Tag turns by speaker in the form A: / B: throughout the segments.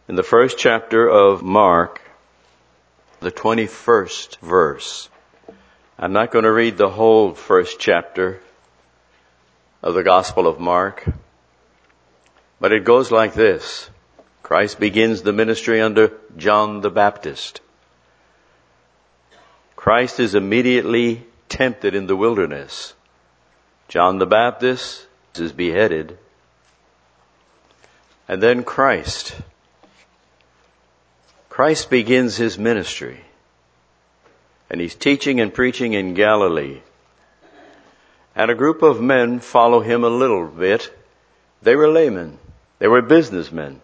A: in the first chapter of Mark, the 21st verse. I'm not going to read the whole first chapter of the Gospel of Mark, but it goes like this. Christ begins the ministry under John the Baptist. Christ is immediately tempted in the wilderness. John the Baptist is beheaded. And then Christ begins his ministry. And he's teaching and preaching in Galilee. And a group of men follow him a little bit. They were laymen. They were businessmen.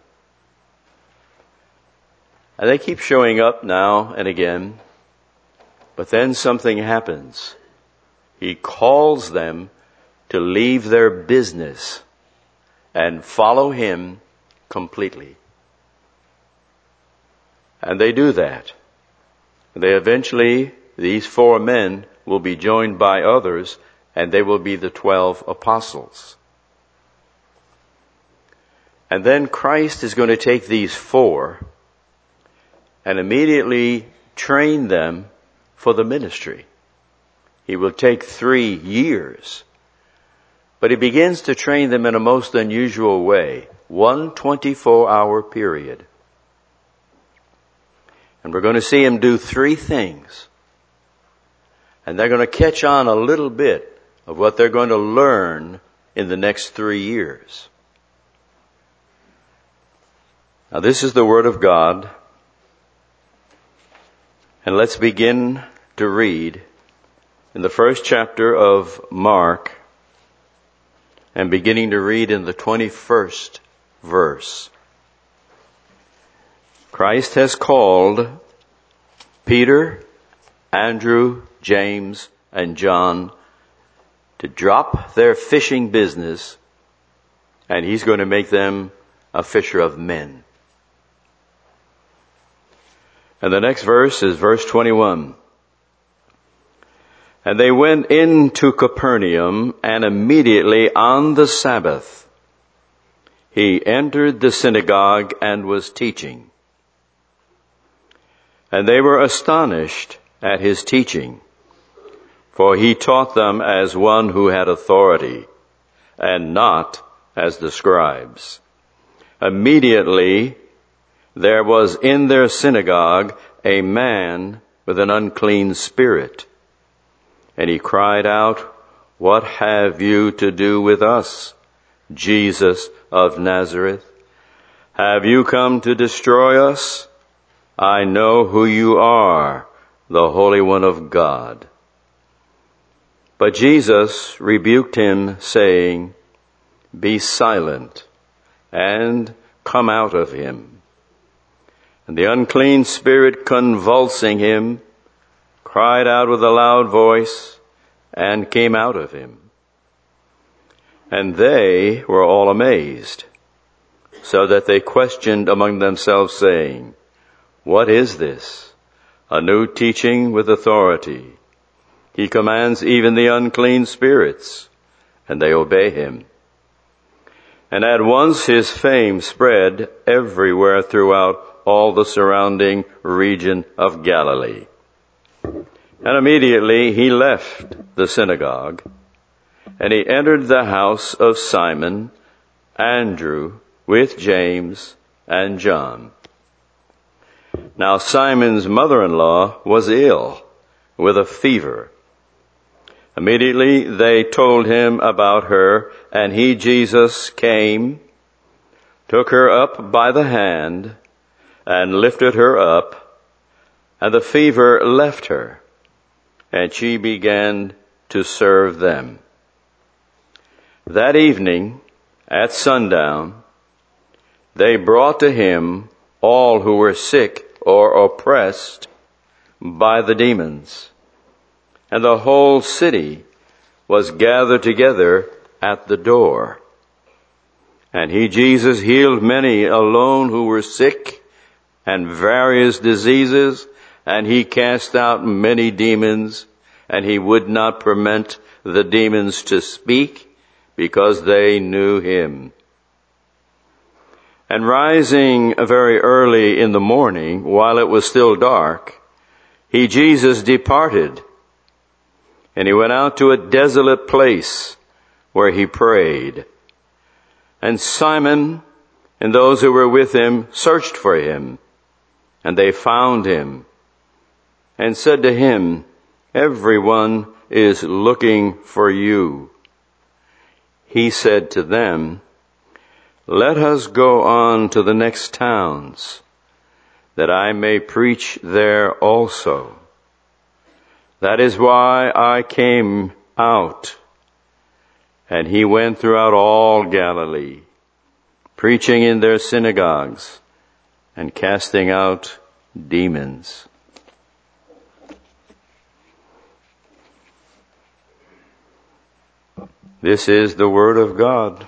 A: And they keep showing up now and again. But then something happens. He calls them to leave their business and follow him completely. And they do that. These 4 men will be joined by others, and they will be the 12 apostles. And then Christ is going to take these 4 and immediately train them for the ministry. He will take 3 years. But he begins to train them in a most unusual way. 1 24-hour period. And we're going to see him do 3 things. And they're going to catch on a little bit of what they're going to learn in the next 3 years. Now this is the Word of God. And let's begin to read in the first chapter of Mark and beginning to read in the 21st verse. Christ has called Peter, Andrew, James, and John to drop their fishing business, and he's going to make them a fisher of men. And the next verse is verse 21. And they went into Capernaum, and immediately on the Sabbath he entered the synagogue and was teaching. And they were astonished at his teaching, for he taught them as one who had authority, and not as the scribes. Immediately there was in their synagogue a man with an unclean spirit. And he cried out, "What have you to do with us, Jesus of Nazareth? Have you come to destroy us? I know who you are, the Holy One of God." But Jesus rebuked him, saying, "Be silent, and come out of him." And the unclean spirit, convulsing him, cried out with a loud voice, and came out of him. And they were all amazed, so that they questioned among themselves, saying, "What is this? A new teaching with authority. He commands even the unclean spirits, and they obey him." And at once his fame spread everywhere throughout all the surrounding region of Galilee. And immediately he left the synagogue, and he entered the house of Simon, Andrew, with James and John. Now Simon's mother-in-law was ill with a fever. Immediately they told him about her, and he, Jesus, came, took her up by the hand, and lifted her up, and the fever left her, and she began to serve them. That evening, at sundown, they brought to him all who were sick or oppressed by the demons. And the whole city was gathered together at the door. And he, Jesus, healed many alone who were sick and various diseases, and he cast out many demons, and he would not permit the demons to speak, because they knew him. And rising very early in the morning, while it was still dark, Jesus, departed, and he went out to a desolate place where he prayed. And Simon and those who were with him searched for him, and they found him, and said to him, "Everyone is looking for you." He said to them, "Let us go on to the next towns, that I may preach there also. That is why I came out." And he went throughout all Galilee, preaching in their synagogues and casting out demons. This is the word of God.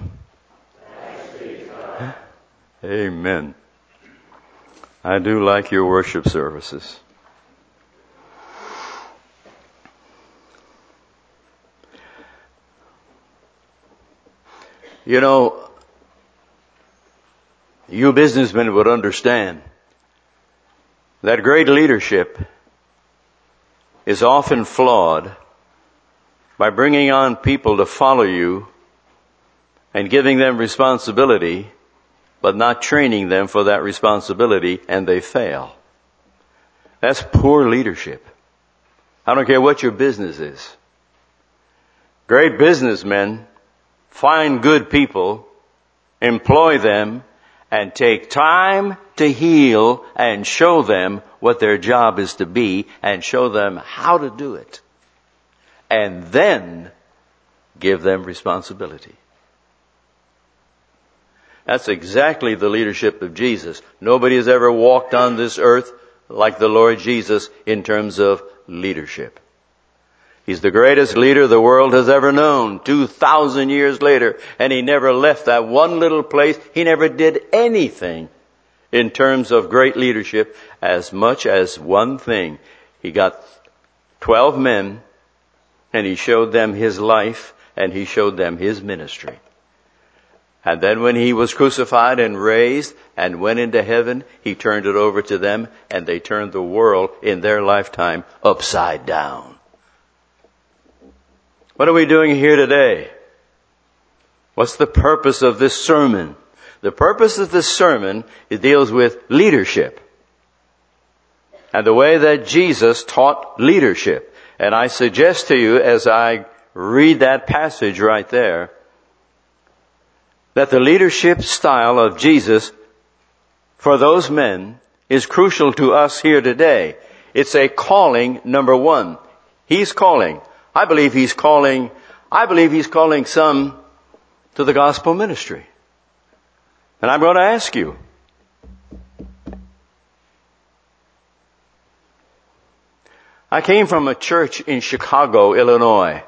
A: Amen. I do like your worship services. You know, you businessmen would understand that great leadership is often flawed by bringing on people to follow you and giving them responsibility, but not training them for that responsibility, and they fail. That's poor leadership. I don't care what your business is. Great businessmen find good people, employ them, and take time to heal and show them what their job is to be and show them how to do it. And then give them responsibility. That's exactly the leadership of Jesus. Nobody has ever walked on this earth like the Lord Jesus in terms of leadership. He's the greatest leader the world has ever known, 2,000 years later, and he never left that one little place. He never did anything in terms of great leadership as much as one thing. He got 12 men, and he showed them his life, and he showed them his ministry. And then when he was crucified and raised and went into heaven, he turned it over to them, and they turned the world in their lifetime upside down. What are we doing here today? What's the purpose of this sermon? The purpose of this sermon, it deals with leadership and the way that Jesus taught leadership. And I suggest to you, as I read that passage right there, that the leadership style of Jesus for those men is crucial to us here today. It's a calling, number one. He's calling. I believe he's calling some to the gospel ministry. And I'm going to ask you, I came from a church in Chicago, Illinois.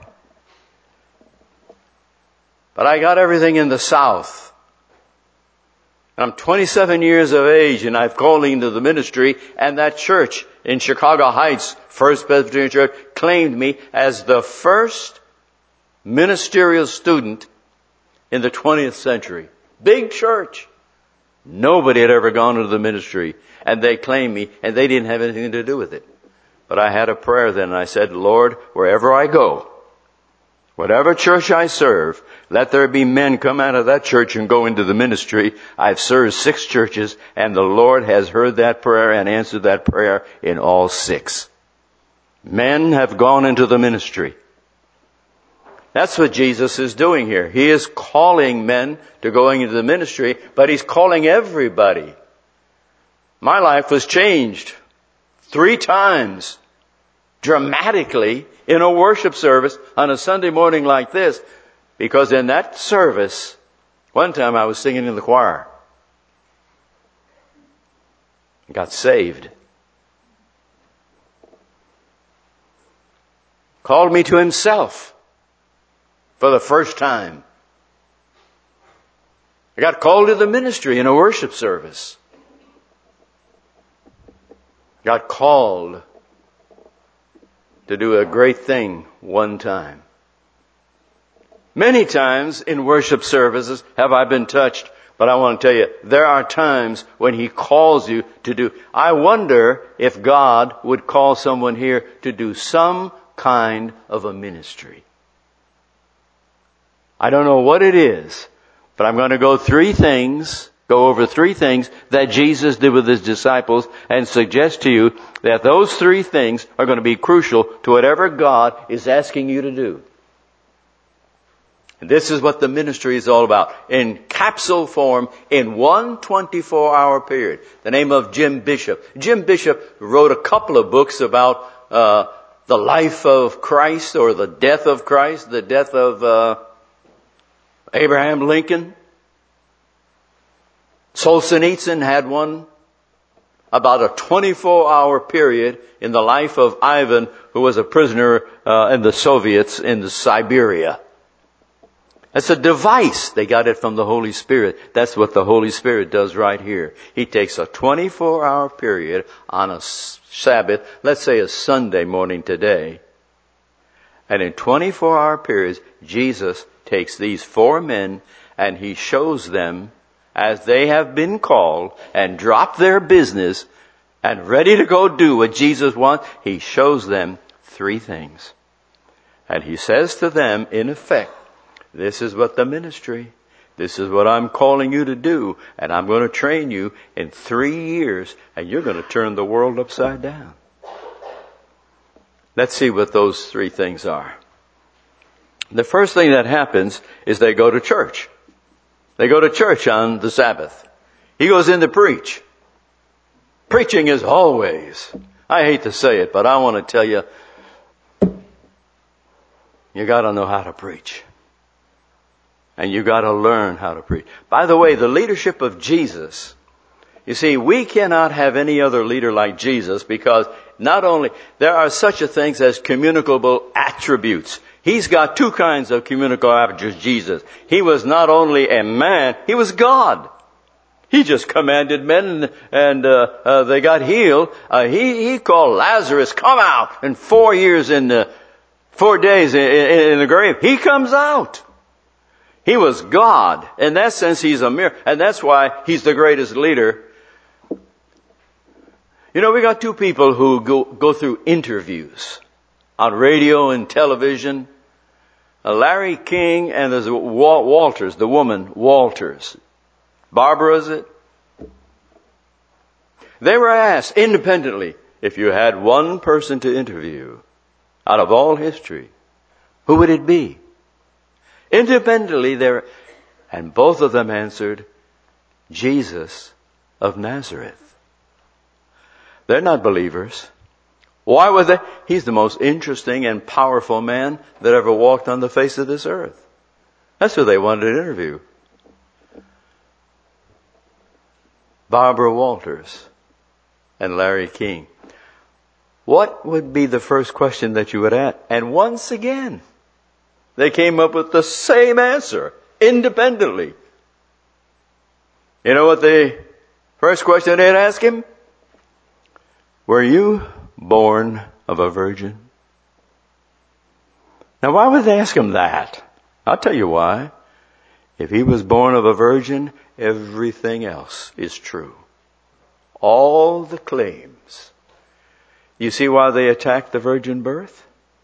A: But I got everything in the South. I'm 27 years of age, and I've called into the ministry, and that church in Chicago Heights, First Presbyterian Church, claimed me as the first ministerial student in the 20th century. Big church. Nobody had ever gone into the ministry, and they claimed me, and they didn't have anything to do with it. But I had a prayer then, and I said, Lord, wherever I go, whatever church I serve, let there be men come out of that church and go into the ministry. I've served 6 churches, and the Lord has heard that prayer and answered that prayer in all 6. Men have gone into the ministry. That's what Jesus is doing here. He is calling men to going into the ministry, but he's calling everybody. My life was changed 3 times dramatically in a worship service on a Sunday morning like this, because in that service, one time I was singing in the choir. Got saved. Called me to himself for the first time. I got called to the ministry in a worship service. Got called to do a great thing one time. Many times in worship services have I been touched But I want to tell you, there are times when He calls you to do. I wonder if God would call someone here to do some kind of a ministry. I don't know what it is, but I'm going to go over three things that Jesus did with His disciples and suggest to you that those three things are going to be crucial to whatever God is asking you to do. And this is what the ministry is all about. In capsule form, in one 24-hour period. The name of Jim Bishop. Jim Bishop wrote a couple of books about the life of Christ, or the death of Christ, the death of Abraham Lincoln. Solzhenitsyn had one about a 24-hour period in the life of Ivan, who was a prisoner in the Soviets in Siberia. It's a device. They got it from the Holy Spirit. That's what the Holy Spirit does right here. He takes a 24-hour period on a Sabbath, let's say a Sunday morning today. And in 24-hour periods, Jesus takes these four men and He shows them, as they have been called and dropped their business and ready to go do what Jesus wants, He shows them three things. And He says to them, in effect, this is what the ministry, this is what I'm calling you to do, and I'm going to train you in 3 years, and you're going to turn the world upside down. Let's see what those three things are. The first thing that happens is they go to church. They go to church on the Sabbath. He goes in to preach. Preaching is always, I hate to say it, but I want to tell you, you got to know how to preach. And you got to learn how to preach. By the way, the leadership of Jesus, you see, we cannot have any other leader like Jesus, because not only, there are such a things as communicable attributes. He's got two kinds of communicable attributes, Jesus. He was not only a man, He was God. He just commanded men and they got healed. He called Lazarus, come out, in 4 days in the grave. He comes out. He was God. In that sense, He's a miracle. And that's why He's the greatest leader. You know, we got two people who go through interviews on radio and television. Larry King and there's Walters, the woman Walters. Barbara, is it? They were asked independently, if you had one person to interview out of all history, who would it be? Independently, and both of them answered, Jesus of Nazareth. They're not believers. Why would they? He's the most interesting and powerful man that ever walked on the face of this earth. That's who they wanted to interview. Barbara Walters and Larry King. What would be the first question that you would ask? And once again, they came up with the same answer, independently. You know what the first question they'd ask him? Were you born of a virgin? Now, why would they ask him that? I'll tell you why. If he was born of a virgin, everything else is true. All the claims. You see why they attacked the virgin birth?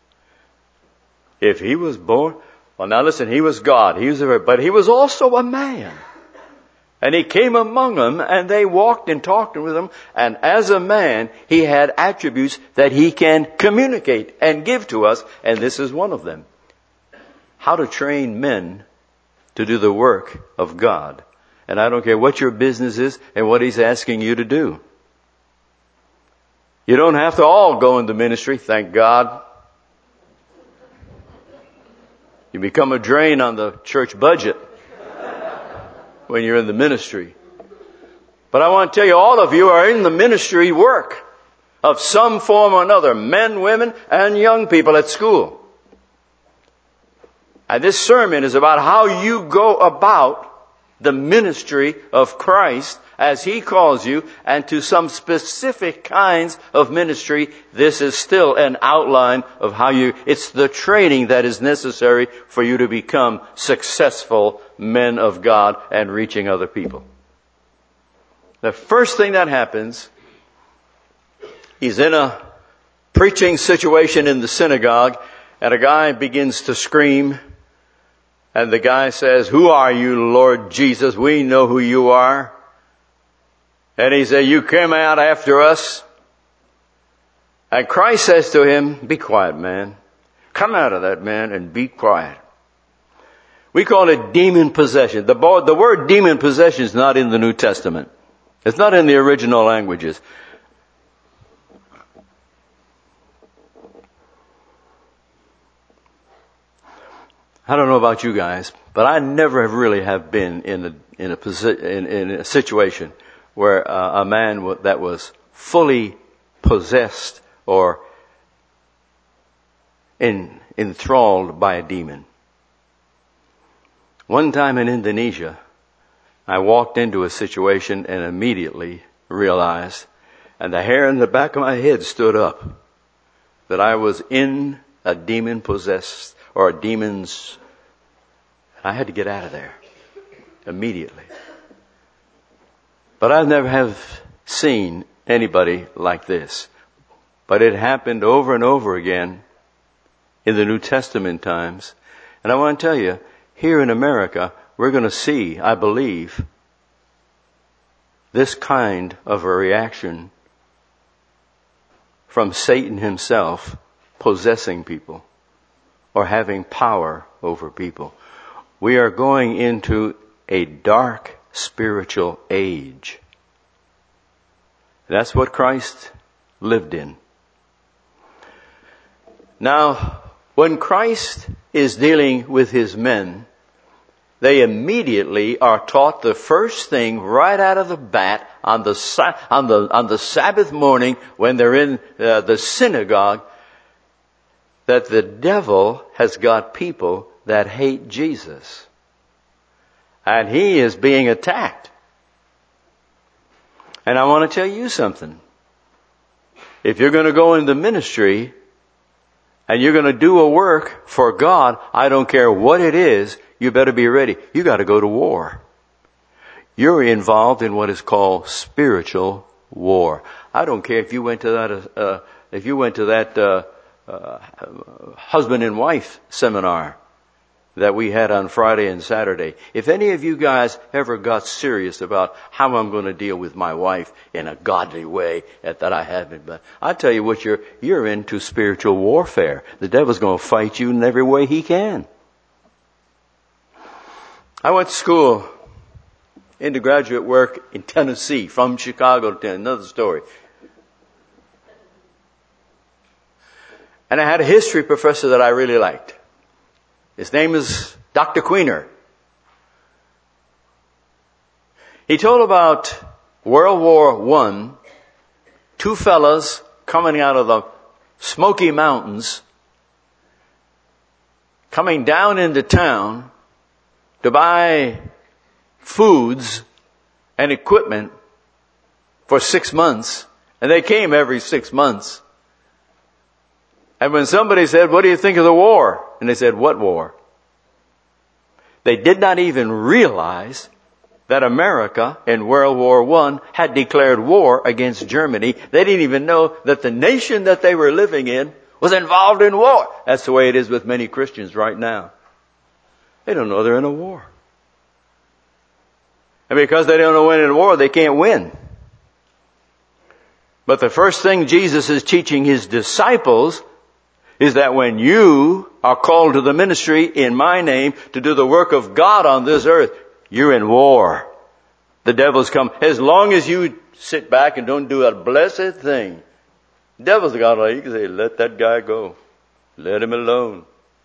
A: If he was born, well, now listen, He was God, but He was also a man. And He came among them, and they walked and talked with Him, and as a man, He had attributes that He can communicate and give to us, and this is one of them. How to train men to do the work of God. And I don't care what your business is and what He's asking you to do. You don't have to all go into ministry, thank God. You become a drain on the church budget when you're in the ministry. But I want to tell you, all of you are in the ministry work of some form or another, men, women, and young people at school. And this sermon is about how you go about the ministry of Christ as He calls you, and to some specific kinds of ministry, this is still an outline of how it's the training that is necessary for you to become successful men of God and reaching other people. The first thing that happens, he's in a preaching situation in the synagogue, and a guy begins to scream, and the guy says, "Who are you, Lord Jesus? We know who you are." And he said, "You came out after us." And Christ says to him, "Be quiet, man. Come out of that man and be quiet." We call it demon possession. The word demon possession is not in the New Testament. It's not in the original languages. I don't know about you guys, but I never really have been in a situation where a man that was fully possessed or enthralled by a demon. One time in Indonesia, I walked into a situation and immediately realized, and the hair in the back of my head stood up, that I was in a demon possessed or a demon's. I had to get out of there immediately. But I've never have seen anybody like this. But it happened over and over again in the New Testament times. And I want to tell you, here in America, we're going to see, I believe, this kind of a reaction from Satan himself possessing people or having power over people. We are going into a dark spiritual age. That's what Christ lived in. Now, when Christ is dealing with His men, they immediately are taught the first thing right out of the bat on the Sabbath morning when they're in the synagogue, that the devil has got people that hate Jesus. And he is being attacked. And I want to tell you something. If you're going to go into ministry and you're going to do a work for God, I don't care what it is, you better be ready. You got to go to war. You're involved in what is called spiritual war. I don't care if you went to that husband and wife seminar that we had on Friday and Saturday. If any of you guys ever got serious about how I'm going to deal with my wife in a godly way that I haven't, but I tell you what, you're into spiritual warfare. The devil's going to fight you in every way he can. I went to school, into graduate work in Tennessee, from Chicago to another story. And I had a history professor that I really liked. His name is Dr. Queener. He told about World War I, two fellas coming out of the Smoky Mountains, coming down into town to buy foods and equipment for 6 months. And they came every 6 months. And when somebody said, "What do you think of the war?" And they said, "What war?" They did not even realize that America in World War I had declared war against Germany. They didn't even know that the nation that they were living in was involved in war. That's the way it is with many Christians right now. They don't know they're in a war. And because they don't know when in a war, they can't win. But the first thing Jesus is teaching His disciples is that when you are called to the ministry in my name to do the work of God on this earth, you're in war. The devil's come. As long as you sit back and don't do a blessed thing, the devil's got like, you can say, "Let that guy go. Let him alone."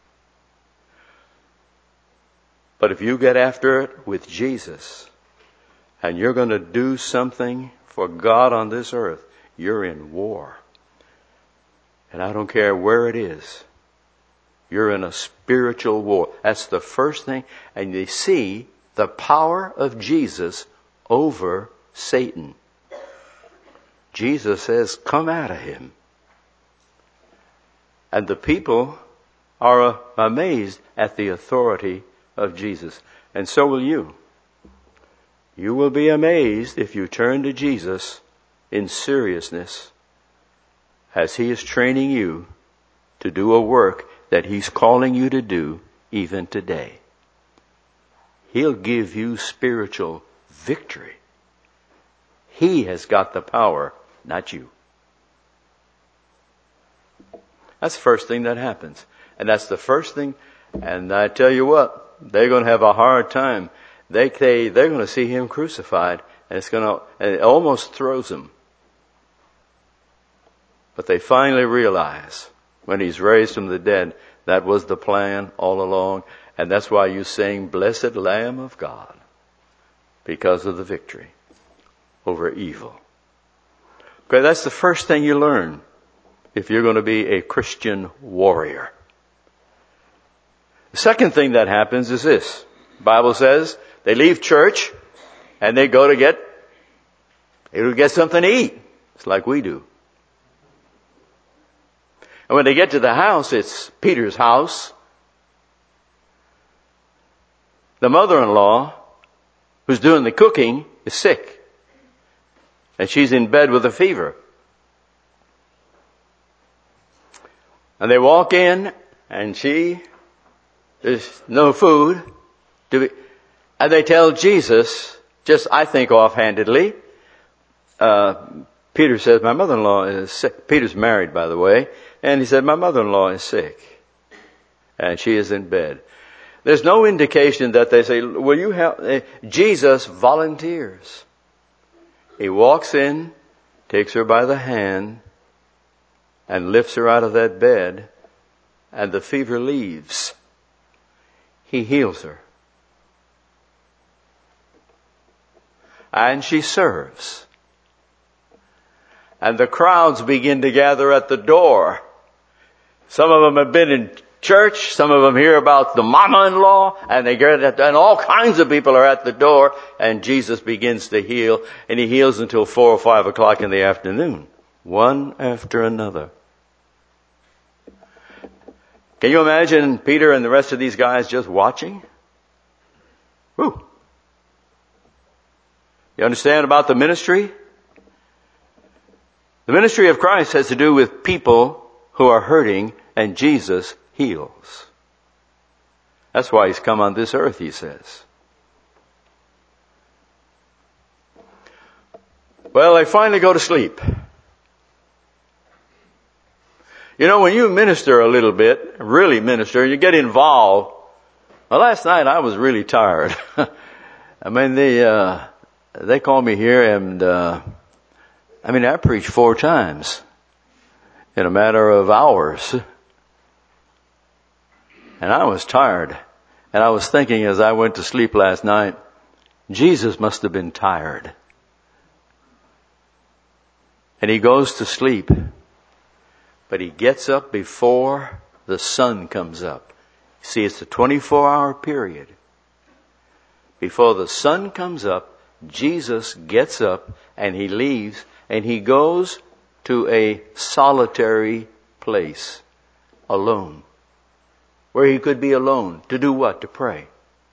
A: But if you get after it with Jesus, and you're going to do something for God on this earth, you're in war. And I don't care where it is. You're in a spiritual war. That's the first thing. And you see the power of Jesus over Satan. Jesus says, come out of him. And the people are amazed at the authority of Jesus. And so will you. You will be amazed if you turn to Jesus in seriousness as he is training you to do a work that he's calling you to do even today. He'll give you spiritual victory. He has got the power, not you. That's the first thing that happens. And that's the first thing, and I tell you what, they're going to have a hard time. They're going to see him crucified, and it almost throws them. But they finally realize when he's raised from the dead, that was the plan all along. And that's why you sing, Blessed Lamb of God, because of the victory over evil. Okay, that's the first thing you learn if you're going to be a Christian warrior. The second thing that happens is this. The Bible says they leave church and they go to get something to eat. It's like we do. And when they get to the house, it's Peter's house. The mother-in-law, who's doing the cooking, is sick. And she's in bed with a fever. And they walk in, and there's no food. And they tell Jesus, just I think offhandedly, Peter says, my mother-in-law is sick. Peter's married, by the way. And he said, my mother-in-law is sick. And she is in bed. There's no indication that they say, will you help? Jesus volunteers. He walks in, takes her by the hand, and lifts her out of that bed, and the fever leaves. He heals her. And she serves. And the crowds begin to gather at the door. Some of them have been in church. Some of them hear about the mama-in-law. And all kinds of people are at the door. And Jesus begins to heal. And he heals until 4 or 5 o'clock in the afternoon. One after another. Can you imagine Peter and the rest of these guys just watching? Whew. You understand about the ministry? The ministry of Christ has to do with people who are hurting, and Jesus heals. That's why he's come on this earth, he says. Well, they finally go to sleep. You know, when you minister a little bit, really minister, you get involved. Well, last night I was really tired. I mean, they called me here and, I preached 4 times in a matter of hours. And I was tired. And I was thinking as I went to sleep last night, Jesus must have been tired. And he goes to sleep. But he gets up before the sun comes up. See, it's a 24-hour period. Before the sun comes up, Jesus gets up and he leaves and he goes to a solitary place, alone, where he could be alone. To do what? To pray.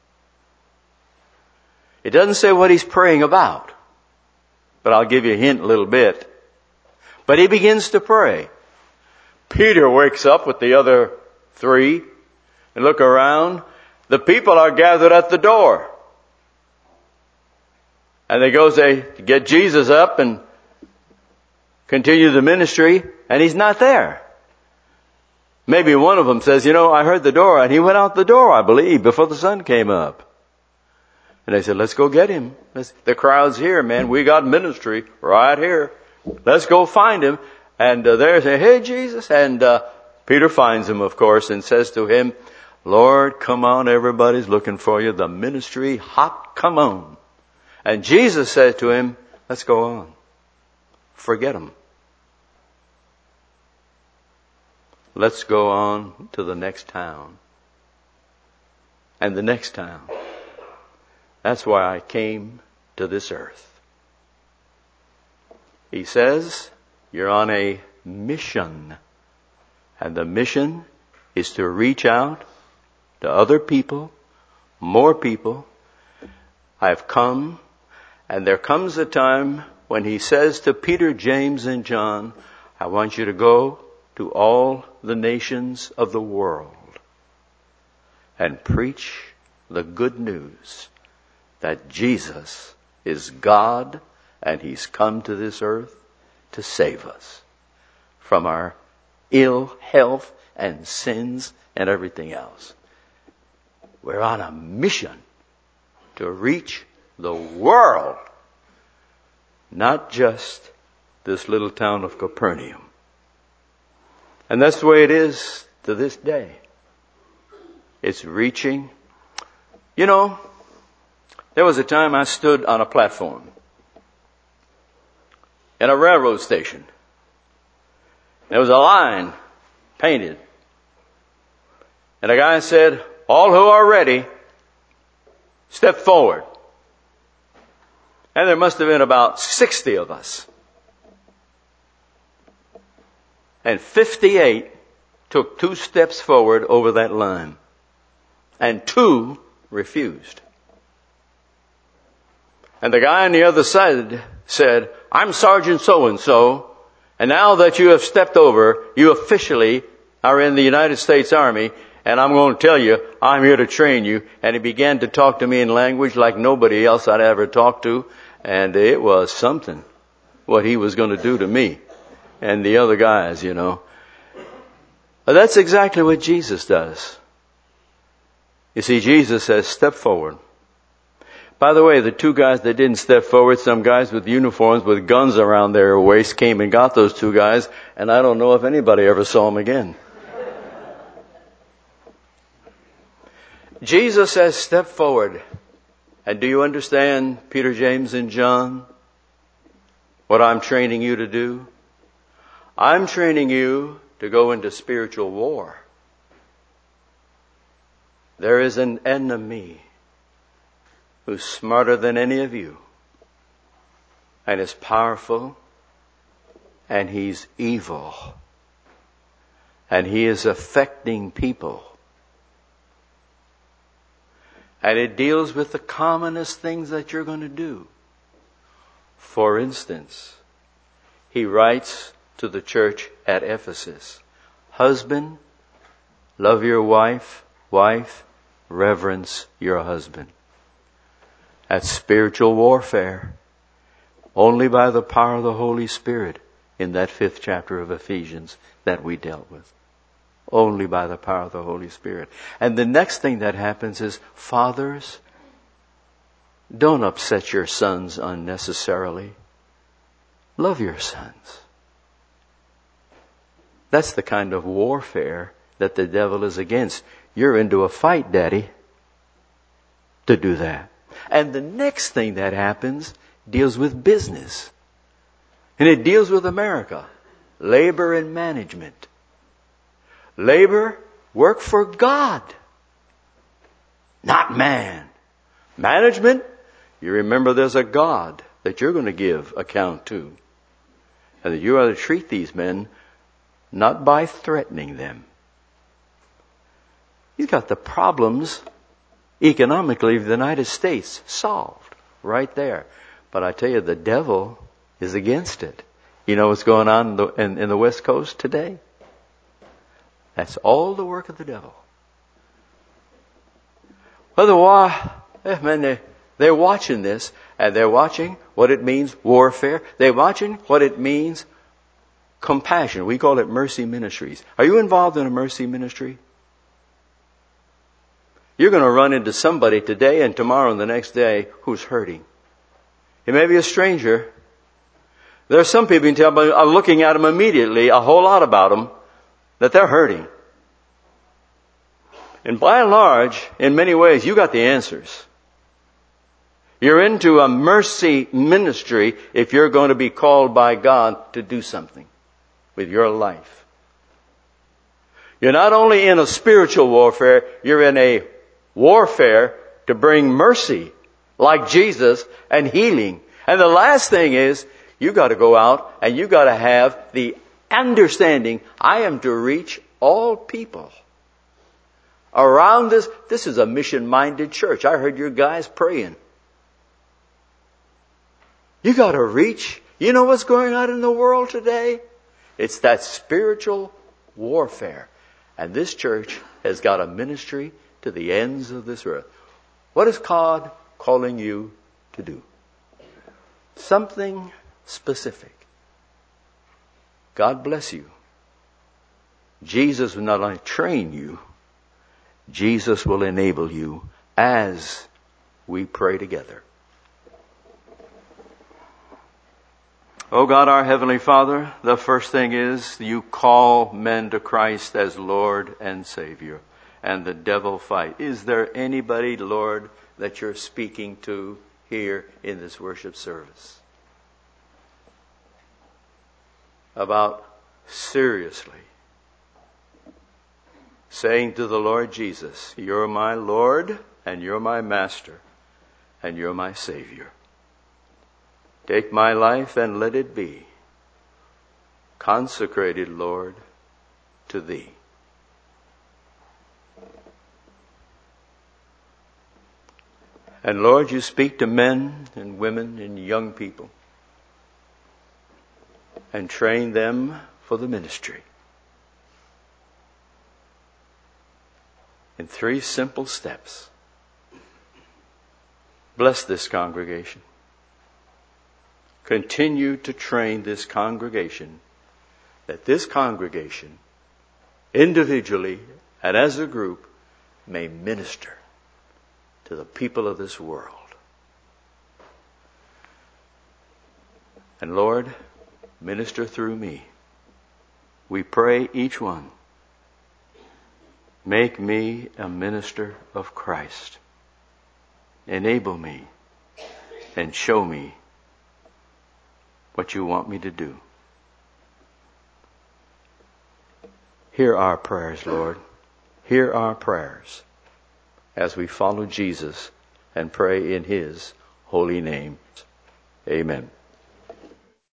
A: It doesn't say what he's praying about, but I'll give you a hint a little bit. But he begins to pray. Peter wakes up with the other 3 and look around. The people are gathered at the door. And they get Jesus up and continue the ministry, and he's not there. Maybe one of them says, I heard the door, and he went out the door, I believe, before the sun came up. And they said, let's go get him. The crowd's here, man. We got ministry right here. Let's go find him. And they say, hey, Jesus. And Peter finds him, of course, and says to him, Lord, come on, everybody's looking for you. The ministry hot, come on. And Jesus said to him, let's go on. Forget him. Let's go on to the next town. And the next town. That's why I came to this earth. He says, you're on a mission. And the mission is to reach out to other people, more people. I've come, and there comes a time when he says to Peter, James, and John, I want you to go to all the nations of the world and preach the good news that Jesus is God and He's come to this earth to save us from our ill health and sins and everything else. We're on a mission to reach the world, not just this little town of Capernaum. And that's the way it is to this day. It's reaching. You know, there was a time I stood on a platform in a railroad station. There was a line painted. And a guy said, all who are ready, step forward. And there must have been about 60 of us. And 58 took 2 steps forward over that line. And 2 refused. And the guy on the other side said, I'm Sergeant so-and-so, and now that you have stepped over, you officially are in the United States Army, and I'm going to tell you, I'm here to train you. And he began to talk to me in language like nobody else I'd ever talked to, and it was something, what he was going to do to me and the other guys, you know. But that's exactly what Jesus does. You see, Jesus says, step forward. By the way, the 2 guys that didn't step forward, some guys with uniforms with guns around their waist came and got those 2 guys, and I don't know if anybody ever saw them again. Jesus says, step forward. And do you understand, Peter, James, and John, what I'm training you to do? I'm training you to go into spiritual war. There is an enemy who's smarter than any of you, and is powerful, and he's evil, and he is affecting people. And it deals with the commonest things that you're going to do. For instance, he writes to the church at Ephesus, husband, love your wife, wife, reverence your husband. That's spiritual warfare. Only by the power of the Holy Spirit in that 5th chapter of Ephesians that we dealt with. Only by the power of the Holy Spirit. And the next thing that happens is, fathers, don't upset your sons unnecessarily. Love your sons. That's the kind of warfare that the devil is against. You're into a fight, Daddy, to do that. And the next thing that happens deals with business. And it deals with America. Labor and management. Labor, work for God, not man. Management, you remember there's a God that you're going to give account to. And that you are to treat these men not by threatening them. He's got the problems economically of the United States solved right there. But I tell you, the devil is against it. You know what's going on in the West Coast today? That's all the work of the devil. They're watching this, and they're watching what it means, warfare. They're watching what it means, compassion. We call it mercy ministries. Are you involved in a mercy ministry? You're going to run into somebody today and tomorrow and the next day who's hurting. It may be a stranger. There are some people you can tell by looking at them immediately, a whole lot about them, that they're hurting. And by and large, in many ways, you got the answers. You're into a mercy ministry if you're going to be called by God to do something with your life. You're not only in a spiritual warfare, you're in a warfare to bring mercy like Jesus and healing. And the last thing is, You got to go out and you got to have the understanding, I am to reach all people. Around this is a mission-minded church. I heard your guys praying. You got to reach. You know what's going on in the world today? It's that spiritual warfare. And this church has got a ministry to the ends of this earth. What is God calling you to do? Something specific. God bless you. Jesus will not only train you, Jesus will enable you as we pray together. Oh God, our Heavenly Father, the first thing is you call men to Christ as Lord and Savior, and the devil fight. Is there anybody, Lord, that you're speaking to here in this worship service about seriously saying to the Lord Jesus, you're my Lord and you're my Master and you're my Savior. Take my life and let it be consecrated, Lord, to Thee. And Lord, you speak to men and women and young people and train them for the ministry. In 3 simple steps. Bless this congregation. Continue to train this congregation, that this congregation, individually and as a group, may minister to the people of this world. And Lord, minister through me. We pray each one. Make me a minister of Christ. Enable me and show me what you want me to do. Hear our prayers, Lord. Hear our prayers as we follow Jesus and pray in His holy name. Amen.